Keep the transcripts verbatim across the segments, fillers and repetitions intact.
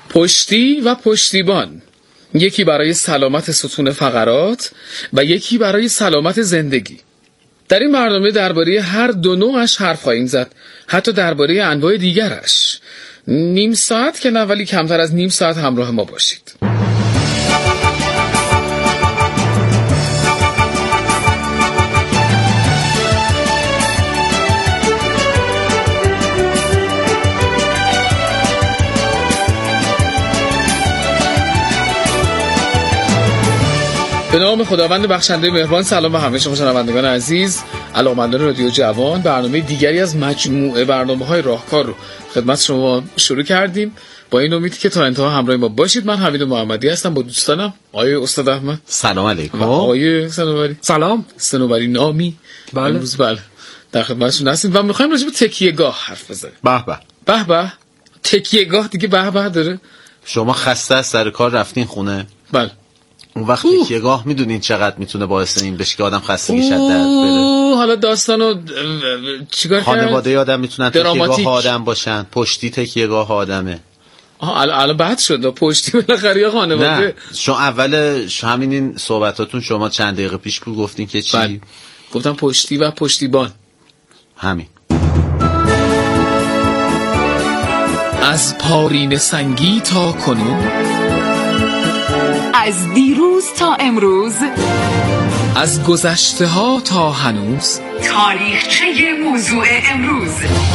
پشتی و پشتیبان، یکی برای سلامت ستون فقرات و یکی برای سلامت زندگی. در این برنامه درباره هر دو نوعش حرف خواهیم زد، حتی درباره انواع دیگرش. نیم ساعت که نه، ولی کمتر از نیم ساعت همراه ما باشید. به نام خداوند بخشنده مهربان. سلام به همه شما شنوندگان عزیز، علاقه‌مندان رادیو جوان. برنامه دیگری از مجموعه برنامه‌های راهکار رو خدمت شما شروع کردیم، با این امید که تا انتها همراه ما باشید. من حمید محمدی هستم با دوستانم آقای استاد احمد. سلام علیکم. آقای صنوبری. سلام. صنوبری نامی. بله. امروز بله در خدمتشون هستیم و می‌خوایم راجع به تکیه‌گاه حرف بزنیم. به به. به به. تکیه‌گاه دیگه به به داره. شما خسته از سر کار رفتین خونه؟ بله. اون وقت تکیه‌گاه میدونین چقدر میتونه باعث این بشه که آدم خستگیش از دست بره. حالا داستانو چیکار کرد؟ خانواده آدم میتونن تکیه‌گاه آدم باشن، پشتی تکیه‌گاه آدمه. آها الان بعد شد پشتی بالاخره یا خانواده. نه شما اول همین این صحبتاتون شما چند دقیقه پیش بود گفتین که چی؟ بله. گفتم پشتی و پشتیبان. همین. از پارین سنگی تا کنون، از دیروز تا امروز، از گذشته ها تا هنوز، تاریخچه موضوع امروز.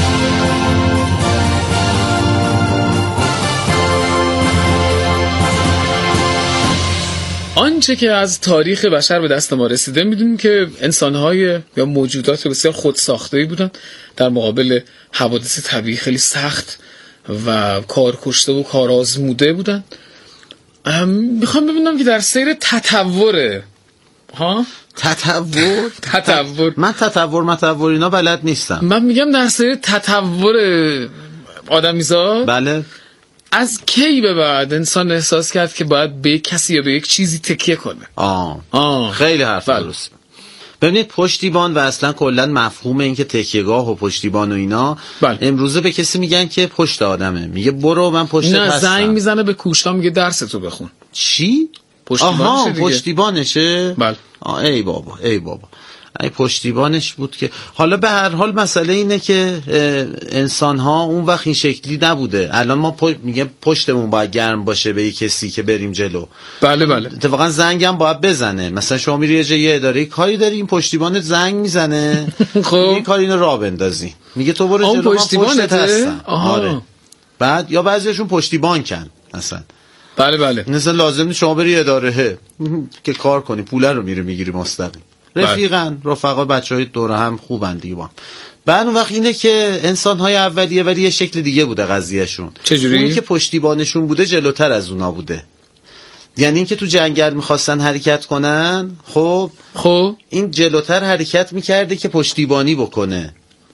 آنچه که از تاریخ بشر به دست ما رسیده میدونیم که انسان‌های یا موجودات بسیار خودساخته‌ای بودن در مقابل حوادث طبیعی خیلی سخت و کارکشته و کارآزموده بودن. میخوام ببینم که در سیر تطور ها تطور تطور من تطور متطور اینا بلد نیستم. من میگم در سیر تطور آدمیزاد، بله، از کی به بعد انسان احساس کرد که باید به کسی یا به یک چیزی تکیه کنه؟ آه, آه. خیلی حرف درست. ببینید پشتیبان و اصلا کلا مفهوم این که تکیه‌گاه و پشتیبان و اینا بله. امروزه به کسی میگن که پشت آدمه، میگه برو من پشتت هستم. نه زنگ میزنه به کوشتا میگه درستو بخون. چی؟ پشتیبانشه دیگه. پشتیبانشه؟ بله. آه ای بابا ای بابا ای پشتیبانش بود که حالا به هر حال مسئله اینه که انسان ها اون وقت این شکلی نبوده. الان ما پا... میگه پشتمون باید گرم باشه به یک کسی که بریم جلو. بله بله. اتفاقا زنگم باید بزنه. مثلا شما میری یه جای اداره کاری داری، این پشتیبانت زنگ میزنه خب این کار اینو راه بندازی، میگه تو برو جلو من پشتت هستم. آره. بعد یا بعضیشون پشتیبان کن مثلا. بله بله. مثلا لازم نیست شما بری اداره که کار کنی، پول رو میره میگیری مستقیم. رفیقن، رفقا، بچهای دور هم خوبن دیگه با هم. بعد اون وقت اینه که انسان‌های اولیه ولی یه شکل دیگه بوده قضیهشون. چجوری؟ اونی که پشتیبانشون بوده جلوتر از اونا بوده. یعنی اینکه تو جنگل می‌خواستن حرکت کنن، خب خب این جلوتر حرکت می‌کرده که پشتیبانی بکنه.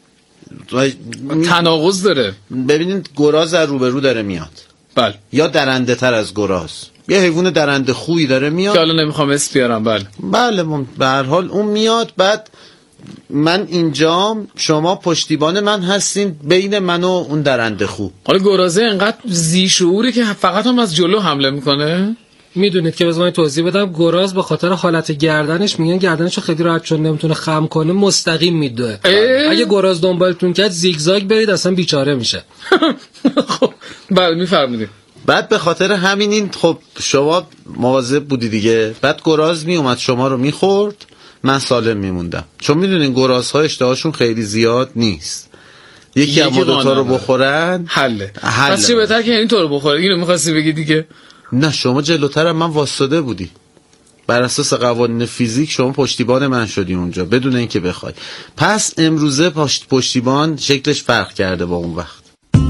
تناقض داره. ببینید گراز از روبرو داره میاد. بله. یا درنده تر از گراز. یه حیوان درنده خویی داره میاد که حالا نمیخوام اسم بیارم. بله بله من به هر حال اون میاد، بعد من اینجام، شما پشتیبان من هستین بین من و اون درنده خو. حالا گرازه انقدر ذی شعوری که فقط هم از جلو حمله میکنه. میدونید که بذار من توضیح بدم. گراز به خاطر حالت گردنش میگن گردنشو خیلی راحت چون نمیتونه خم کنه مستقیم میدوه. اگه گراز دنبالتون کرد زیگزاگ برید اصلا بیچاره میشه. خب بله میفرمایید. بعد به خاطر همین این خب شما مواظب بودی دیگه. بعد گراز می اومد شما رو میخورد، من سالم میموندم. چون میدونین گرازها اشتهاشون خیلی زیاد نیست، یکی اما دوتا رو بخورن حله. پس چه بهتر که اینطور بخوره. اینو میخواستی بگی دیگه. نه شما جلوترم من واسطه بودی، بر اساس قوانین فیزیک شما پشتیبان من شدی اونجا بدون اینکه بخوای. پس امروزه پشت پشتیبان شکلش فرق کرده با اون وقت.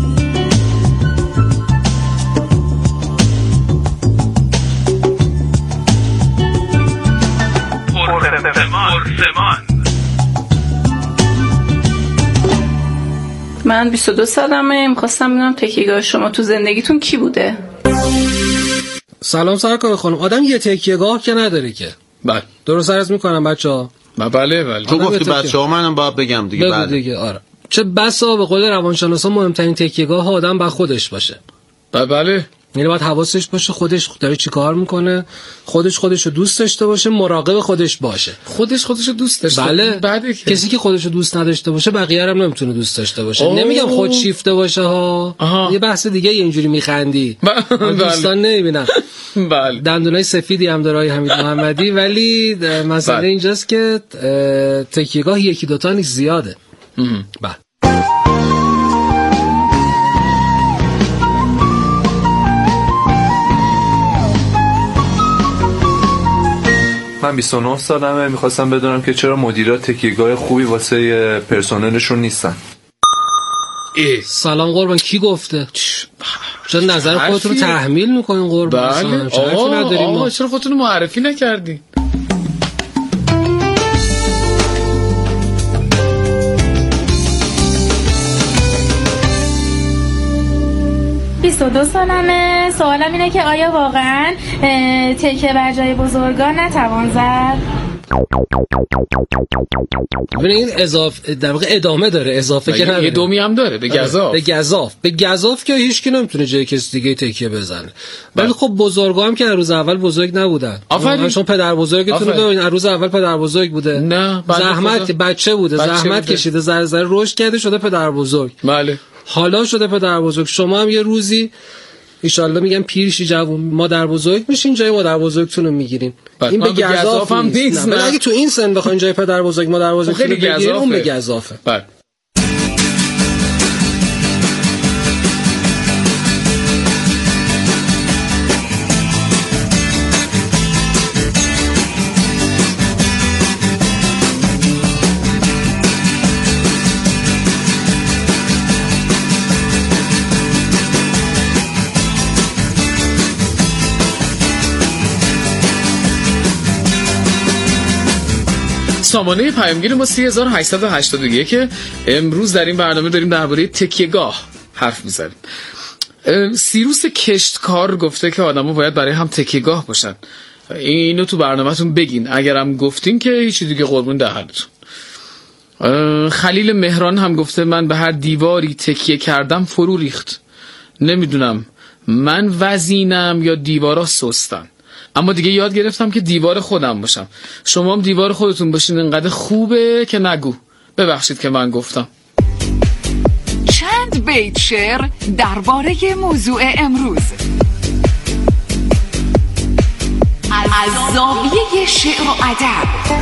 من بیست و دو سالمه. میخواستم بدونم تکیه‌گاه شما تو زندگیتون کی بوده؟ سلام سرکار خانم. آدم یه تکیه‌گاه که نداره که. بله درست عرض میکنم بچه‌ها. بله بله. تو گفتی بچه‌ها، منم باید بگم دیگه. بله دیگه. آره چه بسا به قول روانشناسا مهمترین تکیه‌گاه آدم با خودش باشه. بله یعنی باید حواسش باشه خودش داره چی کار میکنه، خودش خودش رو دوست داشته باشه، مراقب خودش باشه. خودش خودش رو دوست داشته. بله. بعد کسی که خودش رو دوست نداشته باشه بقیه هم نمیتونه دوست داشته باشه. اوه. نمیگم خود شیفته باشه ها. آها. یه بحث دیگه اینجوری میخندی. دوستان نمیبینم. بله. دندونای سفیدی هم داره آقای حمید محمدی، ولی مسئله بله. اینجاست که تکیهگاه یکی دوتا نیست، زیاده. بله. من بیست و نه سالمه. میخواستم بدونم که چرا مدیرا تکیهگاه خوبی واسه پرسنلشون نیستن. ای. سلام قربان، کی گفته؟ چرا نظر خودتون رو تحمیل میکنین قربان؟ بله. آقا آقا چرا خودتون معرفی نکردین؟ بیست و دو سالمه. سوالم اینه که آیا واقعا تکیه بر جای بزرگان نتوان زد؟ ببین این اضافه در واقع ادامه داره، اضافه که نداره، یه دومی هم داره به گزاف. به گزاف به گزاف که هیچ کی نمیتونه جای کسی دیگه تکیه بزنه. ولی خب بزرگا هم که از روز اول بزرگ نبودن. آفرین. شما پدر بزرگتون رو ببین، از روز اول پدر بزرگ بوده. نه زحمت که بچه بوده، بچه زحمت بوده. کشیده، ذره ذره رشد کرده، شده پدر بزرگ. بله. حالا شده پدر بزرگ. شما هم یه روزی ایشالله میگم پیرشی جوون مادر بزرگ میشین، جای مادر بزرگتون رو میگیرین. این به گزاف هم نیست. نه. اگه تو این سن بخواین جای پدر بزرگ مادر بزرگ رو بگیرین، اون به گزافه. بله. سامانه پیامگیر ما سه هزار و هشتصد و هشتاد و یک که امروز در این برنامه داریم درباره تکیهگاه حرف میزنیم. سیروس کشتکار گفته که آدم‌ها باید برای هم تکیهگاه باشن. اینو تو برنامه‌تون بگین، اگرم گفتین که هیچ دیگه قربون دهنتون. خلیل مهران هم گفته من به هر دیواری تکیه کردم فرو ریخت. نمیدونم من وزینم یا دیوارا سستن، اما دیگه یاد گرفتم که دیوار خودم باشم. شما هم دیوار خودتون باشین، اینقدر خوبه که نگو. ببخشید که من گفتم. چند بیت شعر درباره موضوع امروز از زاویه شعر و ادب.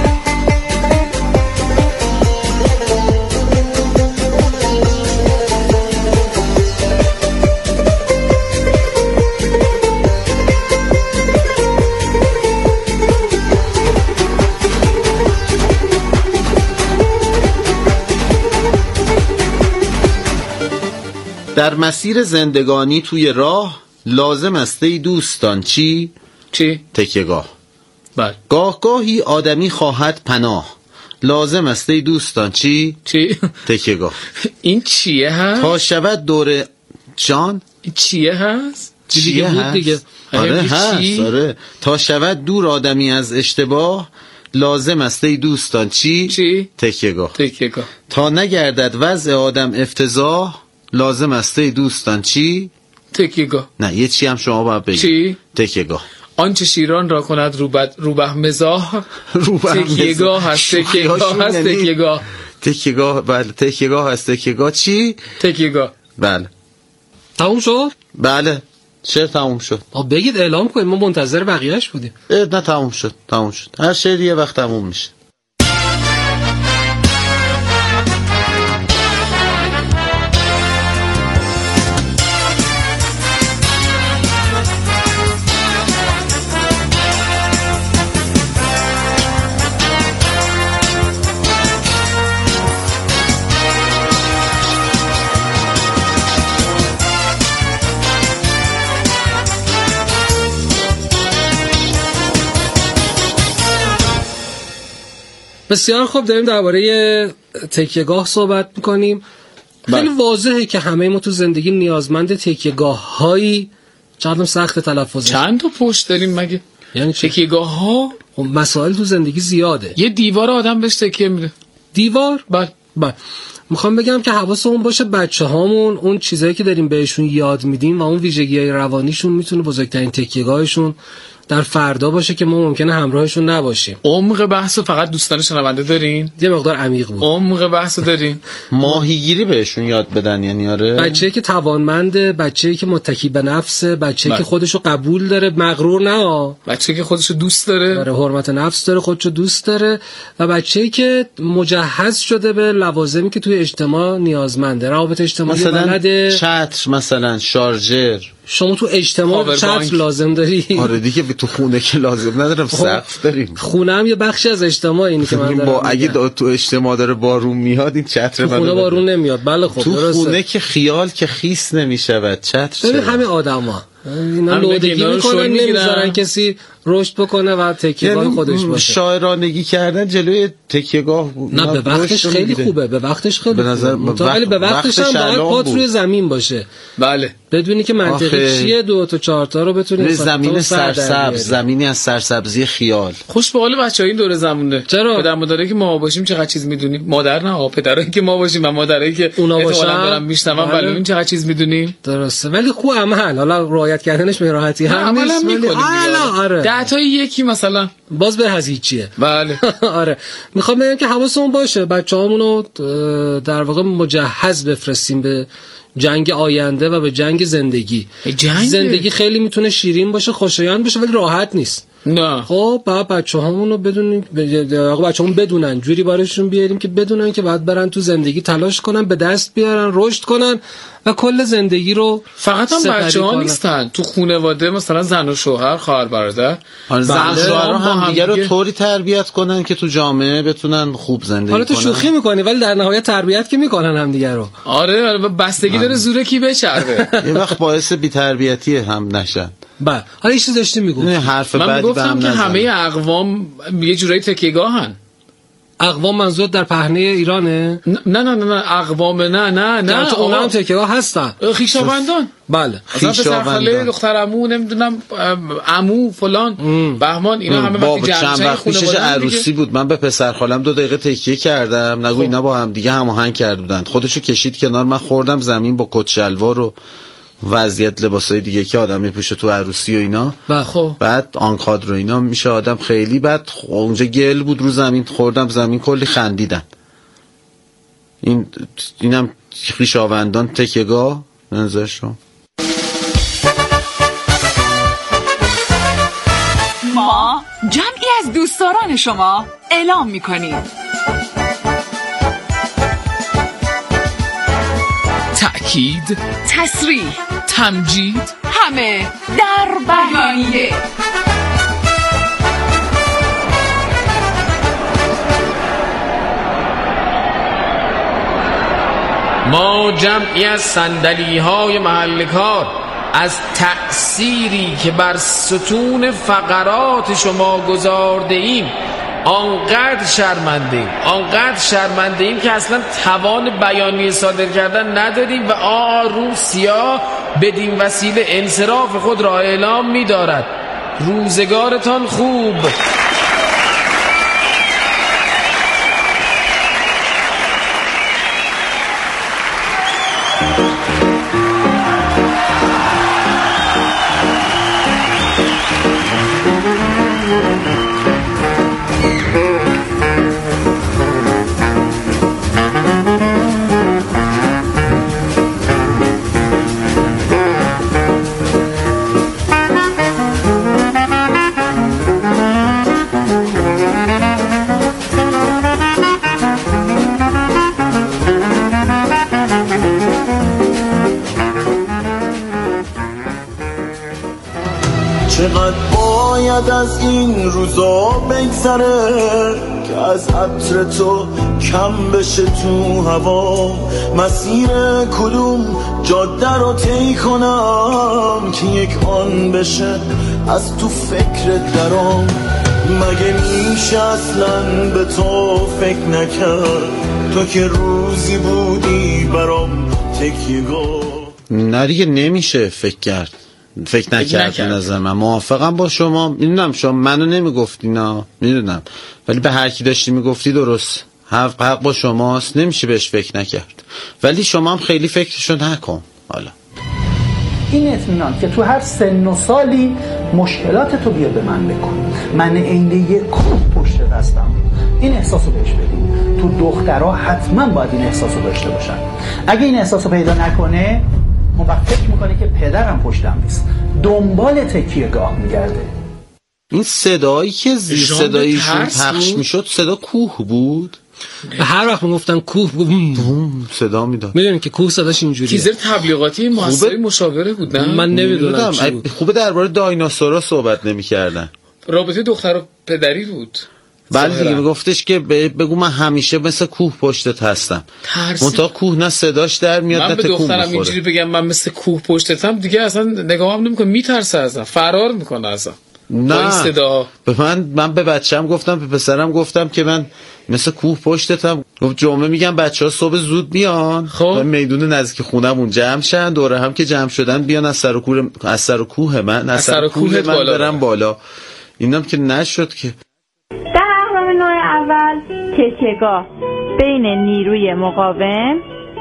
در مسیر زندگانی توی راه لازم است ای دوستان چی؟ چی؟ تکیهگاه. بله. گاه گاهی آدمی خواهد پناه، لازم است ای دوستان چی؟ چی؟ تکیهگاه. این چیه هست؟ تا شود دور جان؟ این چیه هست؟ چیه هست؟ دیگه. آره هست. آره. تا شود دور آدمی از اشتباه، لازم است ای دوستان چی؟ چی؟ تکیهگاه. تکیهگاه. تا نگردد وضع آدم افتضاح، لازم است ای دوستان چی؟ تکیهگاه. نه یه چی هم شما باید بگید. چی؟ تکیهگاه. آنچه شیران را کند روبه روبه مزاح، تکیهگاه هست. تکیهگاه هست. تکیهگاه. تکیهگاه. بله تکیهگاه هست. تکیهگاه چی؟ تکیهگاه. بله. تموم شد؟ بله شعر تموم شد. آ بگید اعلام کنید، ما منتظر بقیه‌اش بودیم. نه تموم شد. تموم شد. هر شعر یه وقت تموم میشه. بسیار خوب، داریم درباره تکیهگاه صحبت میکنیم. خیلی واضحه که همه ما تو زندگی نیازمند تکیهگاه هایی، چقدر سخت تلفظ. چند تا پشت داریم مگه؟ یعنی تکیهگاه ها؟ مسائل تو زندگی زیاده. یه دیوار آدم بهش تکیه میره. دیوار؟ بله. بله. میخوام بگم که حواسمون باشه بچه‌هامون اون چیزایی که داریم بهشون یاد میدیم و اون ویژگی‌های روانیشون میتونه بزرگترین تکیه‌گاهشون در فردا باشه که ما ممکنه همراهشون نباشیم. عمق بحثو فقط دوستان شنونده دارین؟ یه مقدار عمیق بود. عمق بحثو دارین؟ ماهیگیری بهشون یاد بدن، یعنی آره بچه‌ای که توانمنده، بچه‌ای که متکی به نفسه، بچه‌ای که خودشو قبول داره، مغرور نه، بچه‌ای که خودشو دوست داره، داره حرمت نفس داره، خودشو دوست داره، و بچه‌ای که مجهز شده به لوازمی که توی اجتماع نیازمنده، روابط اجتماعی بلده، چتر مثلا، شارژر. شما تو اجتماع چتر لازم داری؟ آره دیگه، تو خونه که لازم ندارم، سقف داریم. خونه هم یه بخشی از اجتماع اینی که من دارم. با اگه دا تو اجتماع داره بارون میاد، این چتر من خونه بارون نمیاد. بله خب تو درسته. خونه که خیال که خیس نمیشود، چتر. ببین همه آدما اینا لودگی میکنن، نمیذارن کسی رشد بکنه و تکیه‌گاه خودش باشه. شاعرانگی کردن جلوی تکیه‌گاه نه به وقتش خیلی خوبه، به وقتش خیلی خوبه، ولی به وقتش هم باید پات روی زمین باشه. بله، بدونی که منطقی چیه، دو تا چهار تا رو بتونی زمین سرسبز، زمینی از سرسبزی خیال. خوش به حال بچه‌ها این دوره زمونه. پدر مادرایی که ما باشیم چقدر چیز میدونیم، مادر نه، پدرایی که ما باشیم و مادرایی که اونا باشن دارن میشنون، ولی این چقدر چیز میدونیم. درسته، ولی خوب عمل، حالا رعایت کردنش به راحتی هم نیست، ولی آره ده تا یکی مثلا باز به هزینه چیه. بله آره، میخوام بگم که حواسمون باشه بچه‌هامون رو در واقع مجهز بفرستیم به جنگ آینده و به جنگ زندگی. جنگ؟ زندگی خیلی میتونه شیرین باشه، خوشایند باشه، ولی راحت نیست. نه خب بعد بچه‌هامون رو بدونیم، بچه‌هامون بدونن، جوری بارشون بیاریم که بدونن که باید برن تو زندگی تلاش کنن، به دست بیارن، رشد کنن و کل زندگی رو فقط هم بچه‌ها نیستن، تو خانواده مثلا زن و شوهر، خواهر برادر، زن و شوهر هم دیگه رو طوری تربیت کنن که تو جامعه بتونن خوب زندگی کنن. حالا تو شوخی می‌کنی ولی در نهایت تربیت که می‌کنن هم دیگه رو. آره آره، بستگی داره زوره کی بچربه. یه وقت باعث بی‌تربیتی هم نشن. بله حالا یه چیز داشتی میگم، حرف بعدی گفتم که همه اقوام یه جورایی تکیه‌گاهن. اقوام منظور در پهنه ایرانه؟ نه نه نه نه اقوام نه نه نه اونا هم تکیه‌گاه هستن، خویشاوندان. بله خویشاوندان، دختر عمو، نمیدونم عمو فلان بهمان، اینا همه وقتی چند وقت پیشش عروسی بود، من به پسر خالم دو دقیقه تکیه کردم، نگو اینا با هم دیگه هماهنگ کرده بودن، خودشو کشید کنار، من خوردم زمین با کت شلوار و وضعیت لباسای دیگه که آدم میپوشه تو عروسی و اینا. خب بعد آنکادر و اینا میشه آدم خیلی، بعد اونجا گل بود رو زمین، خوردم زمین، کلی خندیدن. این اینم خویشاوندان تکیه‌گاه نظرشون. ما جمعی از دوستداران شما اعلام میکنیم تأکید، تصریح، تمجید، همه در بیانیه. ما جمعی از صندلی های محل کار از تأثیری که بر ستون فقرات شما گذارده ایم آنقدر شرمنده ایم آنقدر شرمنده ایم که اصلا توان بیانیه صادر کردن نداریم و آروم سیاه بدین وسیله انصراف خود را اعلام می دارد. روزگارتان خوب. چقدر باید از این روزا بگذره که از عطر تو کم بشه تو هوا، مسیر کدوم جاده رو طی کنم که یک آن بشه از تو فکر درام، مگه میشه اصلا به تو فکر نکرد تو که روزی بودی برام تکیه‌گاه. نه دیگه نمیشه فکر کرد، فکر نکرد. نظر من موافقم با شما، میدونم شما منو نمیگفتی، نه میدونم، ولی به هر کی داشتی میگفتی درست حق حق با شماست، نمیشه بهش فکر نکرد، ولی شما هم خیلی فکرشو نکن. حالا این اطمینان که تو هر سن و سالی مشکلات تو بیا به من بکن، من عین یک کوه پشت دستم، این احساسو بهش بدیم. تو دخترها حتما باید این احساسو داشته باشن. اگه این احساسو پیدا نکنه اون وقت فکر میکنه که پدرم پشتم نیست، دنبال تکیهگاه میگرده. این صدایی که زیر صدایشون پخش میشد صدا کوه بود. هر وقت میگفتن کوه بوم صدا میداد. میدونین که کوه صداش اینجوریه. تیزر تبلیغاتی موثری مشاوره بود نه؟ من نمیدونم. خوبه درباره دایناسورا صحبت نمیکردن. رابطه دختر و پدری بود. بله دیگه میگفتش که بگو من همیشه مثل کوه پشتت هستم. منتها کوه نه صداش در میاد نه تکون میخوره. من به دخترم اینجوری بگم من مثل کوه پشتتم دیگه اصلا نگاهم نمیکنه، میترسه ازم، فرار میکنه ازم. نه به من من به بچه‌م گفتم، به پسرم گفتم که من مثل کوه پشتتم. گفت جمعه میگم بچه‌ها صبح زود میان، خب میدون نزدیک خونمون جمع شن، دوره هم که جمع شدن بیان از سر کوه از سر کوه من از سر کوه من بالا برم بالا. اینم که نشد که. در اهرام نوع اول تکیه‌گاه بین نیروی مقاوم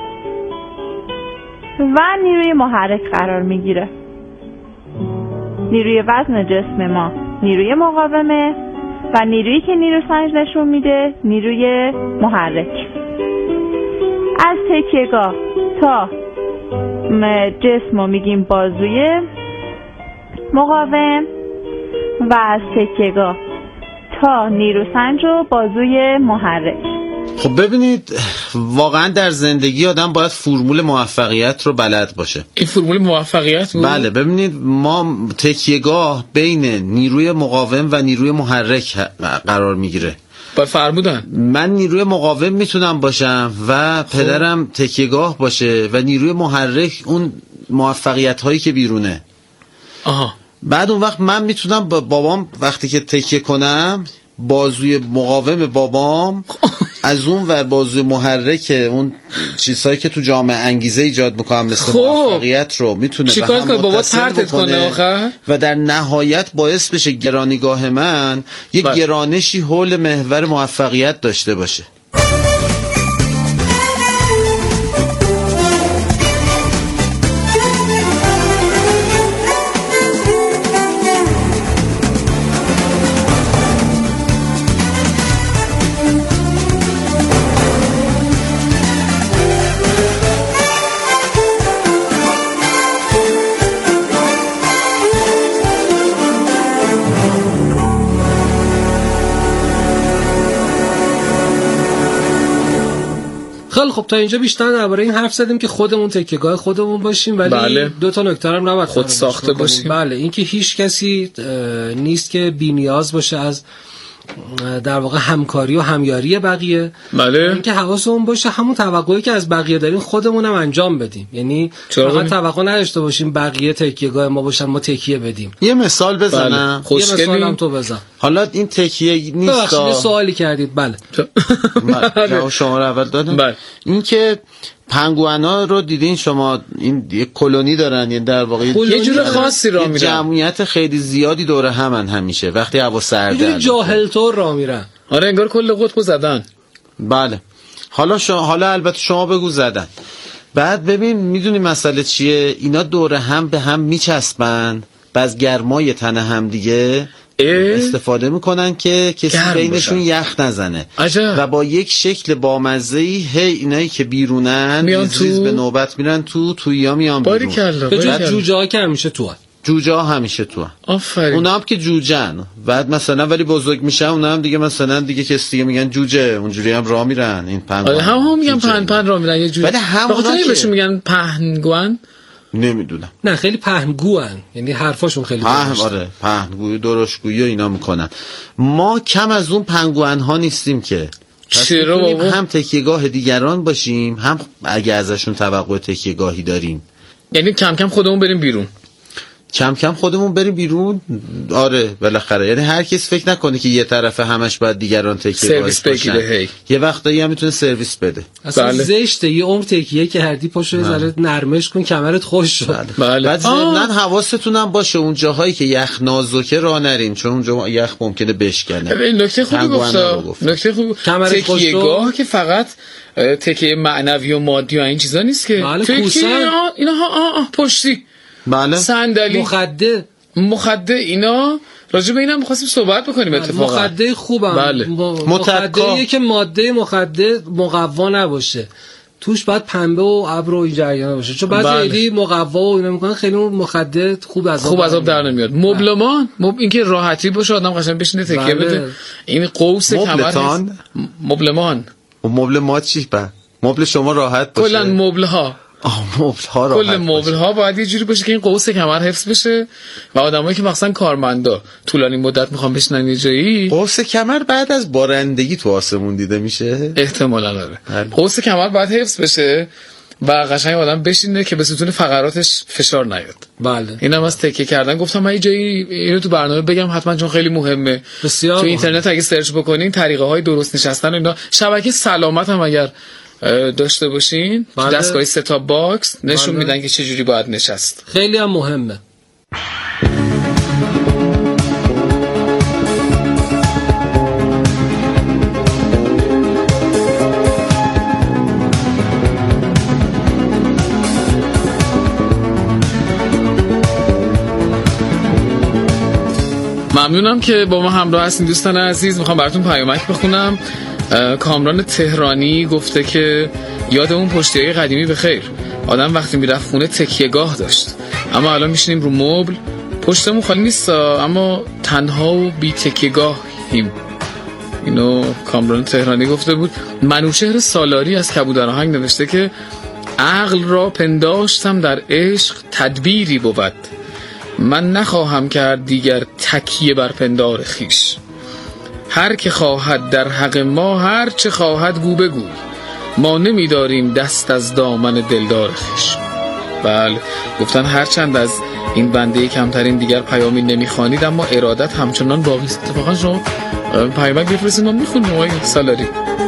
و نیروی محرک قرار میگیره. نیروی وزن جسم ما نیروی مقاومه و نیرویی که نیرو سنج نشون میده نیروی محرک. از تکیه‌گاه تا جسم میگیم بازوی مقاوم و از تکیه‌گاه تا نیرو سنج و بازوی محرک. خب ببینید واقعا در زندگی آدم باید فرمول موفقیت رو بلد باشه. این فرمول موفقیت بود؟ بله ببینید ما تکیه‌گاه بین نیروی مقاوم و نیروی محرک قرار میگیره. با فرمودن من نیروی مقاوم میتونم باشم و خب. پدرم تکیه‌گاه باشه و نیروی محرک اون موفقیت هایی که بیرونه. آها. بعد اون وقت من میتونم با بابام وقتی که تکیه کنم بازوی مقاوم بابام از اون و بازوی محرک اون چیزهایی که تو جامعه انگیزه ایجاد میکنم مثل خب. موفقیت رو میتونه به هم متصل بکنه آخه؟ و در نهایت باعث بشه گرانیگاه من یک بله. گرانشی حول محور موفقیت داشته باشه. خب تا اینجا بیشتر درباره این حرف زدیم که خودمون تکیه‌گاه خودمون باشیم، ولی بله. دو تا نکته هم نباید خود ساخته باشیم. بله اینکه هیچ کسی نیست که بی‌نیاز باشه از در واقع همکاری و همیاری بقیه. بله. اینکه حواسمون باشه همون توقعی که از بقیه داریم خودمون هم انجام بدیم، یعنی فقط توقع نداشته باشیم بقیه تکیه‌گاه ما باشن ما تکیه بدیم. یه مثال بزنم. بله. یه مثال هم تو بزن. حالا این تکیه نیست. یه سوالی کردید. بله. بله. شما رو اول دادم. بله. این که پنگوانا رو دیدین شما، این یک کلونی دارن، یعنی در واقع یه جور خاصی راه میرن، جمعیت خیلی زیادی دوره همن همیشه وقتی هوا سرده، یه جور جاهل طور راه میرن. آره انگار کل قطبو زدن. بله. حالا شما حالا البته شما بگو زدن. بعد ببین میدونی مسئله چیه؟ اینا دوره هم به هم میچسبن، باز گرمای تن هم دیگه استفاده میکنن که کسی بینشون یخ نزنه. عجب. و با یک شکل بامزه‌ای هی اینایی که بیرونن ریز ریز به نوبت میرن تو تویا میان بیرون. به جوجه ها که همیشه تو هن. جوجه ها همیشه تو هن. آفرین. اونا هم که جوجن بعد مثلا ولی بزرگ میشن اونا هم دیگه مثلا دیگه کسی دیگه میگن جوجه، اونجوری هم راه میرن این پنگوان. آره هم هم میگن پهن پهن راه میرن یه جوری. ولی همونا که بهشون میگن پهنگوان. نمیدونم. نه خیلی پهنگوان، یعنی حرفاشون خیلی پهن. آره پهنگوی درشتگویی اینا میکنن. ما کم از اون پنگوان ها نیستیم که چرا بابا؟ هم تکیهگاه دیگران باشیم هم اگه ازشون توقع تکیهگاهی داریم، یعنی کم کم خودمون بریم بیرون. کم کم خودمون بریم بیرون. آره بالاخره، یعنی هر کس فکر نکنه که یه طرفه همش باید دیگران تکیه سرویس بگیره، یه وقتایی هم میتونه سرویس بده. اصلا بله. زشته یه عمر تکیه کردی پاشو ذره نرمش کن کمرت خوش شد. بله. بله. بعد ضمن حواستون هم باشه اون جاهایی که یخ نازکه راه نریم، چون اونجا یخ ممکنه بشکنه. این نکته خوبی گفتا، نکته خوب. تکیهگاه که فقط تکیه معنوی و مادی و این چیزا نیست که. بله. تکیه اینا ها پشتی، بله، صندلی، مخده مخده، اینا راجع به اینم می‌خواستیم صحبت بکنیم اتفاقا. مخده خوبم. بله. مخده که ماده مخده مقوا نباشه، توش باید پنبه و ابر و این جریان باشه، چون بعضی ایدی مقوا و اینا میکنن خیلی اون مخده خوب از خوب از آب در نمیاد. مبلمان، مب... اینکه راحتی باشه آدم قشنگ بشینه تکیه بله. بده. این قوس کمر مبلمان. و مبل ما چی با؟ مبل شما راحت باشه. کلا مبل ها مبل ها راحت کل مبل ها باید یه جوری باشه که این قوس کمر حفظ بشه و آدمایی که مثلا کارمندا طولانی مدت میخوان بشینن یه جایی. قوس کمر بعد از بارندگی تو آسمون دیده میشه احتمالاً. آره قوس کمر باید حفظ بشه و قشنگ آدم بشینه که به ستون فقراتش فشار نیاد. بله. اینم از تکیه کردن گفتم من یه جایی اینو تو برنامه بگم حتما، چون خیلی مهمه. بسیار تو اینترنت اگه سرچ بکنین طریقه های درست نشستن و اینا، شبکه سلامت هم اگر داشته باشین، بله. دستگاه ستاپ باکس نشون بله. میدن که چه جوری باید نشست. خیلی هم مهمه. ممنونم که با ما همراه هستین دوستان عزیز. میخوام براتون پیامک بخونم. کامران تهرانی گفته که یادمون پشتیهای قدیمی به خیر، آدم وقتی میرفت خونه تکیهگاه داشت، اما الان میشینیم رو مبل، پشتمون خالی نیست اما تنها و بی تکیهگاهیم. اینو کامران تهرانی گفته بود. منوچهر سالاری از کبودرآهنگ نوشته که عقل را پنداشتم در عشق تدبیری بود، من نخواهم کرد دیگر تکیه بر پندار خیش، هر که خواهد در حق ما هر چه خواهد گو بگوی، ما نمیداریم دست از دامن دلدار خیش. بله گفتن هرچند از این بنده کمترین دیگر پیامی نمیخوانید اما ارادت همچنان باقی است. اتفاقا شما پیامک بفرستید ما میخونیم آقای سالاری.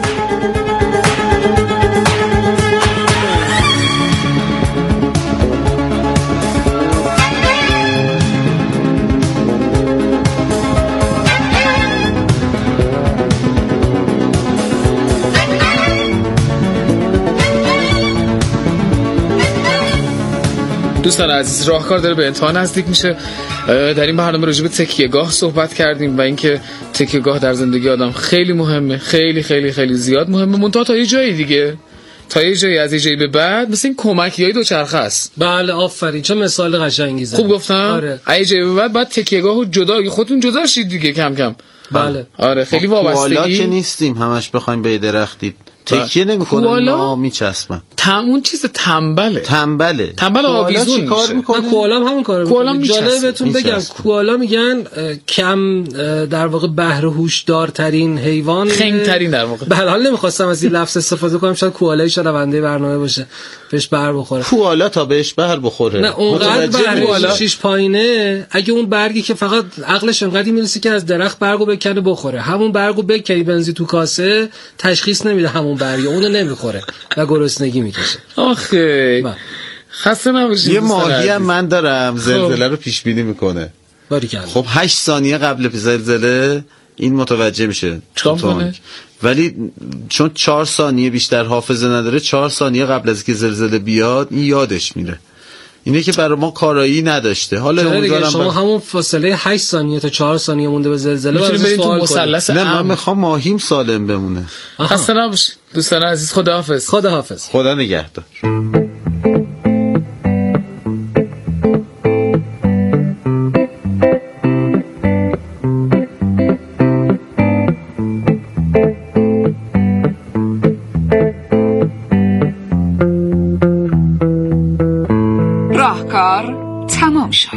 دوستان عزیز راهکار داره به انتها نزدیک میشه. در این برنامه راجع به تکیهگاه صحبت کردیم و اینکه تکیهگاه در زندگی آدم خیلی مهمه، خیلی خیلی خیلی زیاد مهمه، منتها تا یه جایی دیگه، تا یه جایی از یه جایی به بعد مثل این کمکیای دوچرخه است. بله آفرین، چه مثال قشنگی زدی. خوب گفتم. آره. از یه جایی به بعد بعد تکیهگاهو جدا خودتون جدا شید دیگه کم کم. بله. آره خیلی وابستگی. والا که نیستیم همش بخوایم به درختید تکیه نمی‌کنه، ما میچسبن. تمون چیز تنبله. تنبله. تنبل آویزون کار میکنه. کوالا هم همین کارو میکنه. جالب بهتون بگم کوالا میگن کم در واقع بهره هوش‌دارترین حیوان، خنگ‌ترین در واقع. بله حالا نمی‌خواستم از این لفظ استفاده کنم، شاید کوالای شنونده برنامه باشه بهش بر بخوره. کوالا تا بهش بر بخوره. نه اونقدر بهره شیش پایینه، اگه اون برگی که فقط عقلش انقدر میرسه که از درخت برگو بکنه بخوره، همون برگو بکنی بنزی تو کاسه تشخیص نمیده همون برگ اونو نمیخوره و گرسنگی میکشه. آخه خسته نباشید. یه ماهی هم من دارم زلزله رو پیش بینی میکنه. باریکلا. خب هشت ثانیه قبل زلزله این متوجه میشه ولی چون چهار ثانیه بیشتر حافظه نداره، چهار ثانیه قبل از که زلزله بیاد این یادش میره. اینه که برای ما کارایی نداشته. حالا امیدوارم شما بر... همون فاصله هشت ثانیه تا چهار ثانیه مونده به زلزله میتونیم بریم تو مثلث. نه من میخوام ماهیم سالم بمونه. خسته نباشید دوستان عزیز. خداحافظ. خداحافظ. خدا نگهدار. راهکار تمام شد.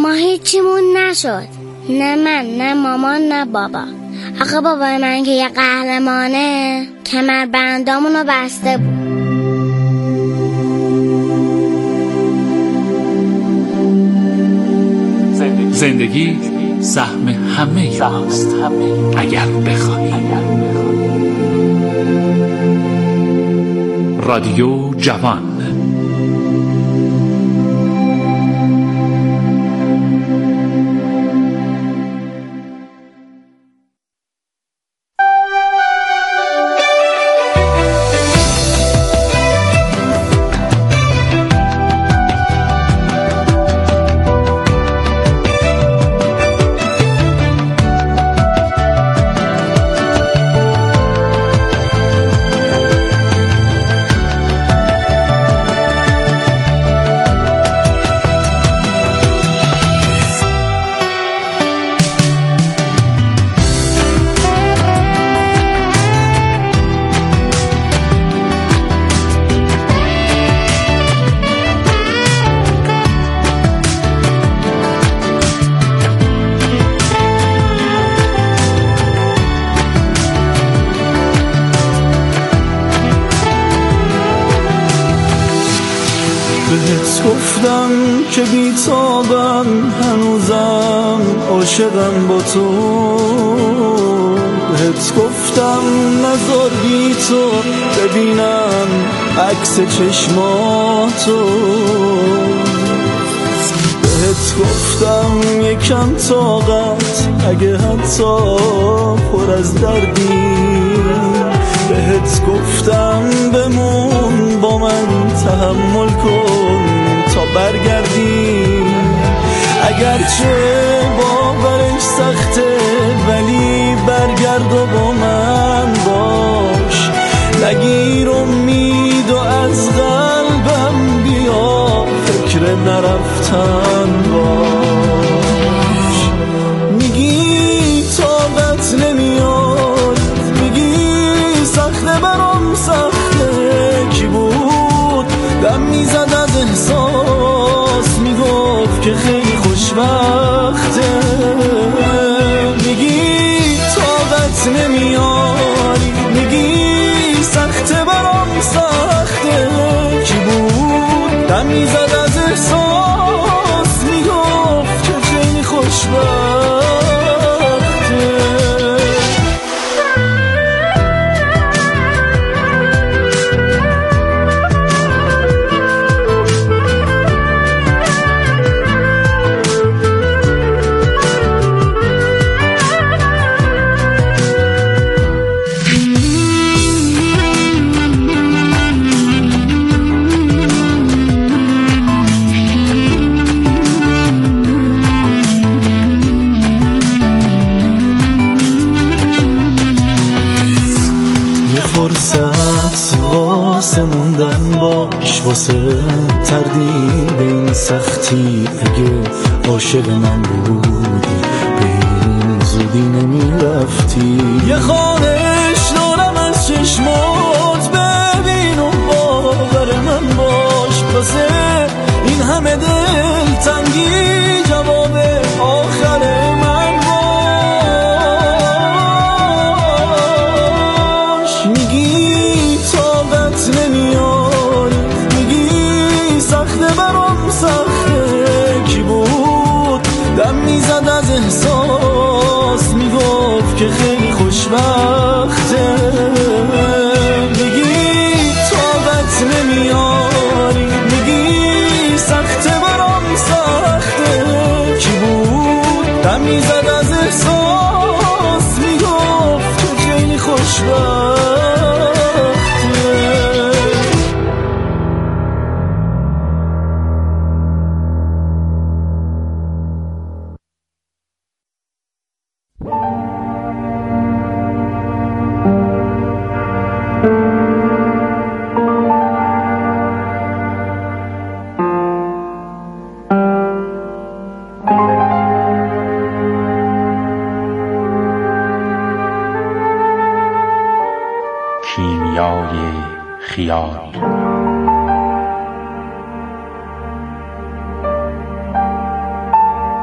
ما هیچیمون نشد، نه من نه مامان نه بابا. آخه بابای من که یه قهرمانه کمربندامونو بسته بود. زندگی سهم همه یاست اگر بخوای. رادیو جوان. گفتم که بیتابم هنوزم عاشقم با تو، بهت گفتم نذار بی تو ببینم عکس چشماتو، بهت گفتم یکم طاقت اگه حتی پر از دردی، بهت گفتم بمون با من تحمل کن تا برگردی، اگرچه باورش سخته ولی برگرد و با من باش، نگیر امید و از قلبم بیا فکر نرفتن باش. میگی طاقت نمیاد، میگی سخته برام سخته، کی بود دم میزد از احساس میگفت که خیلی خوشبخته، میگی طاقت نمیاری، میگی سخته برام سخته، کی بود دم میزد از احساس میگفت که خیلی خوشبخته. فرصت واسه موندن باش، واسه تردید این سختی، اگه عاشق من بودی به این زودی نمیرفتی. یه خانش دارم از چشمات ببین و باور من باش، واسه این همه دل تنگی جواب آخر من باش. میگی طاقت نمیاری، میگی سخته برام سخته، کی بود دم میزد از احساس میگفت که خیلی خوشبخته، میگی طاقت نمیاری، میگی سخته برام سخته، کی بود دم میزد از احساس میگفت که خیلی خوشبخته. کیمیای خیال